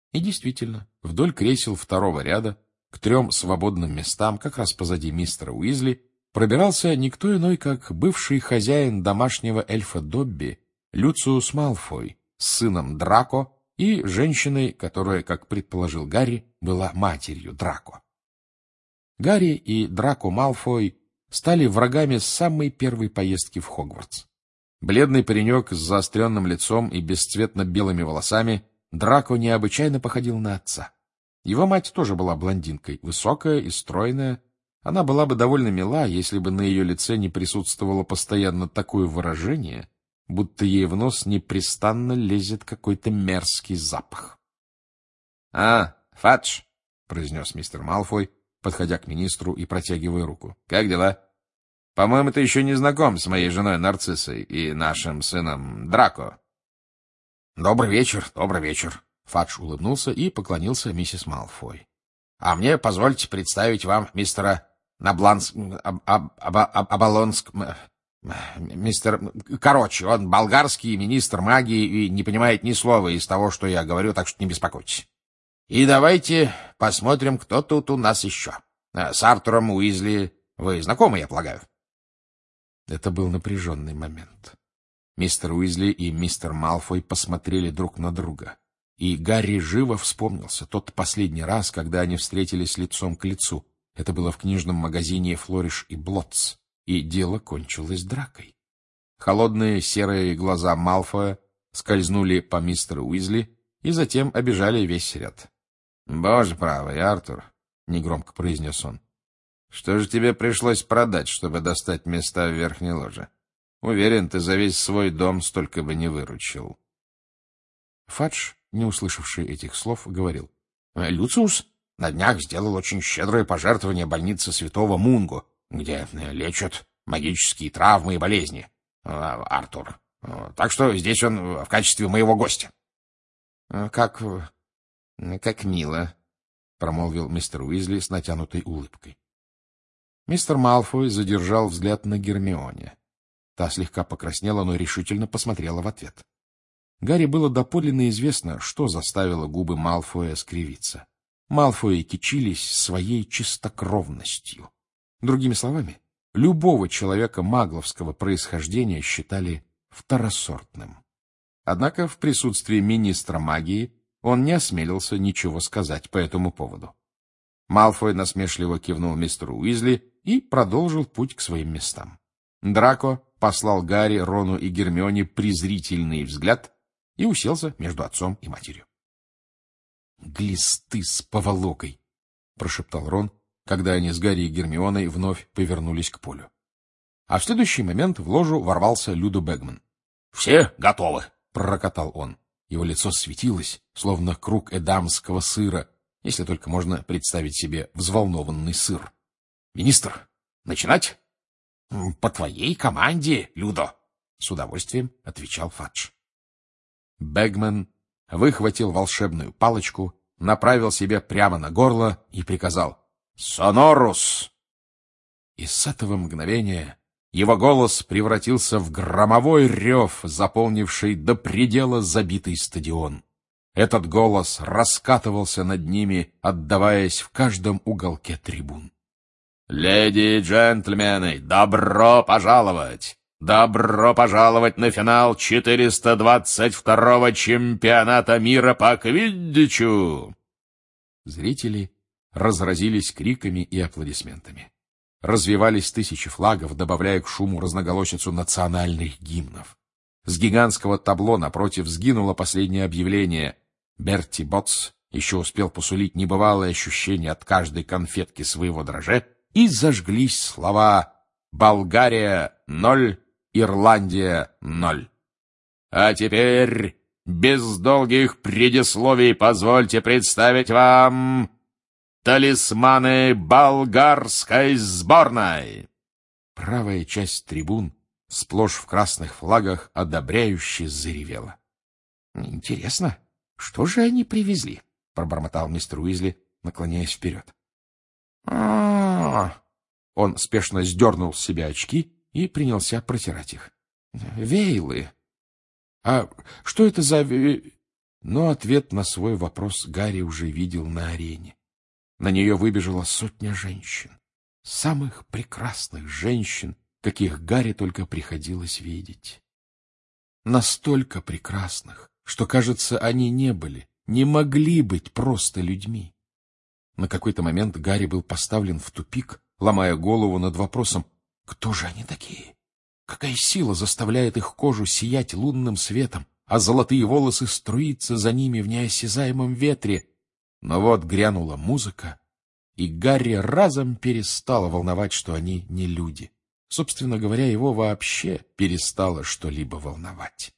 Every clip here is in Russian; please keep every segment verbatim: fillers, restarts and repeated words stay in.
И действительно, вдоль кресел второго ряда, к трем свободным местам, как раз позади мистера Уизли, пробирался никто иной, как бывший хозяин домашнего эльфа Добби, Люциус Малфой, с сыном Драко и женщиной, которая, как предположил Гарри, была матерью Драко. Гарри и Драко Малфой стали врагами с самой первой поездки в Хогвартс. Бледный паренек с заостренным лицом и бесцветно-белыми волосами, Драко необычайно походил на отца. Его мать тоже была блондинкой, высокая и стройная. Она была бы довольно мила, если бы на ее лице не присутствовало постоянно такое выражение, будто ей в нос непрестанно лезет какой-то мерзкий запах. — А, Фадж, — произнес мистер Малфой, подходя к министру и протягивая руку. — Как дела? По-моему, ты еще не знаком с моей женой Нарциссой и нашим сыном Драко. — Добрый вечер, добрый вечер. Фадж улыбнулся и поклонился миссис Малфой. — А мне позвольте представить вам мистера Набланск... Аб... Аб... Аб... Абалонск... Мистер... Короче, он болгарский министр магии и не понимает ни слова из того, что я говорю, так что не беспокойтесь. И давайте посмотрим, кто тут у нас еще. С Артуром Уизли вы знакомы, я полагаю? Это был напряженный момент. Мистер Уизли и мистер Малфой посмотрели друг на друга. И Гарри живо вспомнился тот последний раз, когда они встретились лицом к лицу. Это было в книжном магазине «Флориш и Блотс», и дело кончилось дракой. Холодные серые глаза Малфоя скользнули по мистеру Уизли и затем обижали весь ряд. — Боже правый, Артур, — негромко произнес он, — что же тебе пришлось продать, чтобы достать места в верхней ложе? Уверен, ты за весь свой дом столько бы не выручил. Фадж, не услышавший этих слов, говорил: — Люциус на днях сделал очень щедрое пожертвование больнице святого Мунго, где лечат магические травмы и болезни, Артур. Так что здесь он в качестве моего гостя. — Как... как мило, — промолвил мистер Уизли с натянутой улыбкой. Мистер Малфой задержал взгляд на Гермионе. Та слегка покраснела, но решительно посмотрела в ответ. Гарри было доподлинно известно, что заставило губы Малфоя скривиться. Малфои кичились своей чистокровностью. Другими словами, любого человека магловского происхождения считали второсортным. Однако в присутствии министра магии он не осмелился ничего сказать по этому поводу. Малфой насмешливо кивнул мистеру Уизли и продолжил путь к своим местам. Драко послал Гарри, Рону и Гермионе презрительный взгляд и уселся между отцом и матерью. — Глисты с поволокой! — прошептал Рон, когда они с Гарри и Гермионой вновь повернулись к полю. А в следующий момент в ложу ворвался Людо Бэгман. — Все готовы! — пророкотал он. Его лицо светилось, словно круг эдамского сыра, если только можно представить себе взволнованный сыр. — Министр, начинать? — По твоей команде, Людо! — с удовольствием отвечал Фадж. Бэгман выхватил волшебную палочку, направил себе прямо на горло и приказал: «Сонорус!». И с этого мгновения его голос превратился в громовой рев, заполнивший до предела забитый стадион. Этот голос раскатывался над ними, отдаваясь в каждом уголке трибун. «Леди и джентльмены, добро пожаловать! Добро пожаловать на финал четыреста двадцать второго чемпионата мира по квиддичу!» Зрители разразились криками и аплодисментами. Развивались тысячи флагов, добавляя к шуму разноголосицу национальных гимнов. С гигантского табло напротив сгинуло последнее объявление. Берти Ботс еще успел посулить небывалое ощущение от каждой конфетки своего дрожжа, и зажглись слова «Болгария — ноль, Ирландия — ноль». А теперь, без долгих предисловий, позвольте представить вам талисманы болгарской сборной. Правая часть трибун, сплошь в красных флагах, одобряюще заревела. — Интересно, что же они привезли? — пробормотал мистер Уизли, наклоняясь вперед. А-а-а! Он спешно сдернул с себя очки и принялся протирать их. — Вейлы. — А что это за... Но ответ на свой вопрос Гарри уже видел на арене. На нее выбежала сотня женщин. Самых прекрасных женщин, каких Гарри только приходилось видеть. Настолько прекрасных, что, кажется, они не были, не могли быть просто людьми. На какой-то момент Гарри был поставлен в тупик, ломая голову над вопросом: кто же они такие? Какая сила заставляет их кожу сиять лунным светом, а золотые волосы струиться за ними в неосязаемом ветре? Но вот грянула музыка, и Гарри разом перестало волновать, что они не люди. Собственно говоря, его вообще перестало что-либо волновать.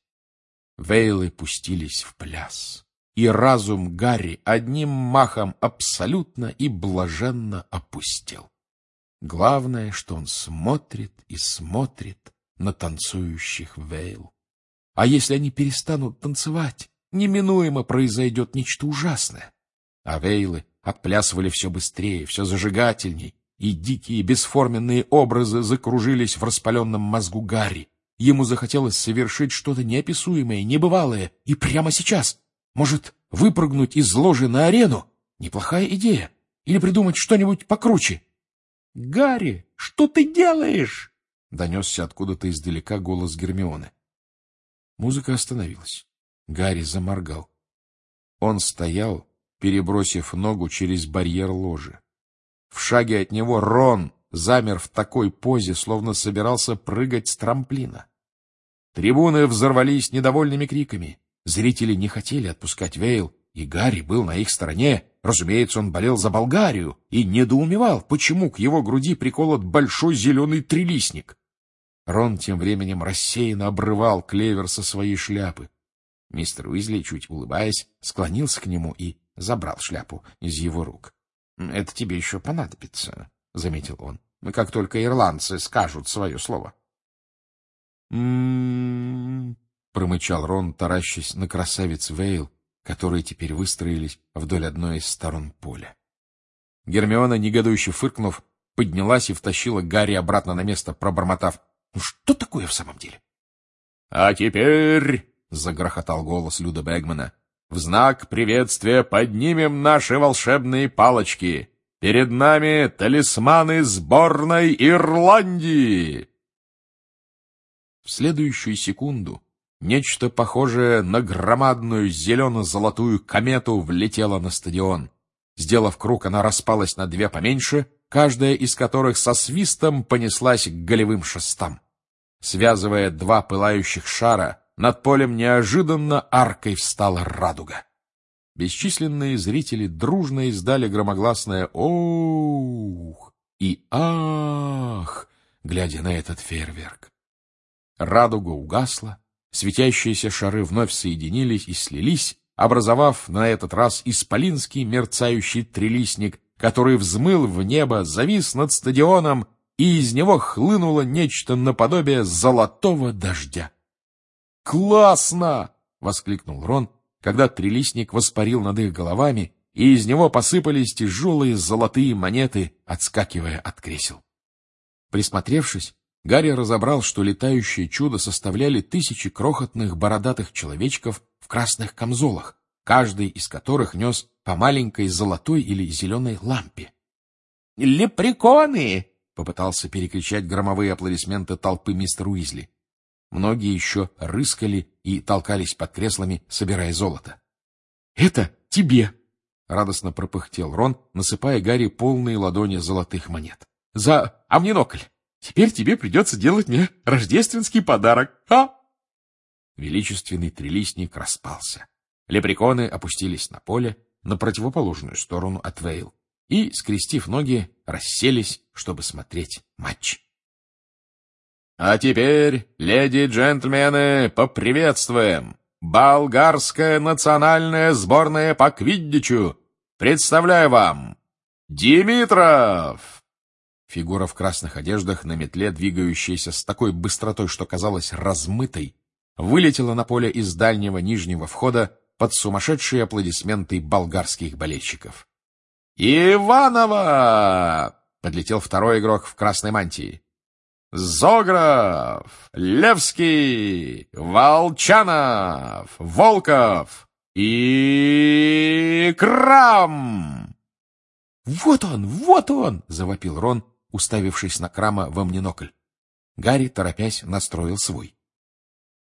Вейлы пустились в пляс, и разум Гарри одним махом абсолютно и блаженно опустел. Главное, что он смотрит и смотрит на танцующих Вейл. А если они перестанут танцевать, неминуемо произойдет нечто ужасное. А Вейлы отплясывали все быстрее, все зажигательней, и дикие бесформенные образы закружились в распаленном мозгу Гарри. Ему захотелось совершить что-то неописуемое, небывалое, и прямо сейчас. Может, выпрыгнуть из ложи на арену? Неплохая идея. Или придумать что-нибудь покруче. — Гарри, что ты делаешь? — донесся откуда-то издалека голос Гермионы. Музыка остановилась. Гарри заморгал. Он стоял, перебросив ногу через барьер ложи. В шаге от него Рон замер в такой позе, словно собирался прыгать с трамплина. Трибуны взорвались недовольными криками. Зрители не хотели отпускать Вейл, и Гарри был на их стороне. Разумеется, он болел за Болгарию и недоумевал, почему к его груди приколот большой зеленый трилистник. Рон тем временем рассеянно обрывал клевер со своей шляпы. Мистер Уизли, чуть улыбаясь, склонился к нему и забрал шляпу из его рук. — Это тебе еще понадобится, — заметил он, — как только ирландцы скажут свое слово. «М-м-м», промычал Рон, таращась на красавиц Вейл, которые теперь выстроились вдоль одной из сторон поля. Гермиона, негодующе фыркнув, поднялась и втащила Гарри обратно на место, пробормотав: — Ну что такое в самом деле? — А теперь, — загрохотал голос Люда Бэгмана, — в знак приветствия поднимем наши волшебные палочки. Перед нами талисманы сборной Ирландии. В следующую секунду нечто похожее на громадную зелено-золотую комету влетело на стадион. Сделав круг, она распалась на две поменьше, каждая из которых со свистом понеслась к голевым шестам. Связывая два пылающих шара, над полем неожиданно аркой встала радуга. Бесчисленные зрители дружно издали громогласное «Оух» и «Ах», глядя на этот фейерверк. Радуга угасла, светящиеся шары вновь соединились и слились, образовав на этот раз исполинский мерцающий трилистник, который взмыл в небо, завис над стадионом, и из него хлынуло нечто наподобие золотого дождя. «Классно!» — воскликнул Рон, когда трилистник воспарил над их головами, и из него посыпались тяжелые золотые монеты, отскакивая от кресел. Присмотревшись, Гарри разобрал, что летающее чудо составляли тысячи крохотных бородатых человечков в красных камзолах, каждый из которых нес по маленькой золотой или зеленой лампе. «Лепреконы!» — попытался перекричать громовые аплодисменты толпы мистер Уизли. Многие еще рыскали и толкались под креслами, собирая золото. — Это тебе! — радостно пропыхтел Рон, насыпая Гарри полные ладони золотых монет. — За амнинокль! Теперь тебе придется делать мне рождественский подарок. А? Величественный трилистник распался. Лепреконы опустились на поле, на противоположную сторону от Вейл, и, скрестив ноги, расселись, чтобы смотреть матч. А теперь, леди и джентльмены, поприветствуем! Болгарская национальная сборная по квиддичу! Представляю вам! Димитров! Фигура в красных одеждах на метле, двигающаяся с такой быстротой, что казалась размытой, вылетела на поле из дальнего нижнего входа под сумасшедшие аплодисменты болгарских болельщиков. «Иванова!» — подлетел второй игрок в красной мантии. «Зограф! Левский! Волчанов! Волков! И крам! «Вот он, вот он!» — завопил Рон, уставившись на Крама во монокль. Гарри, торопясь, настроил свой.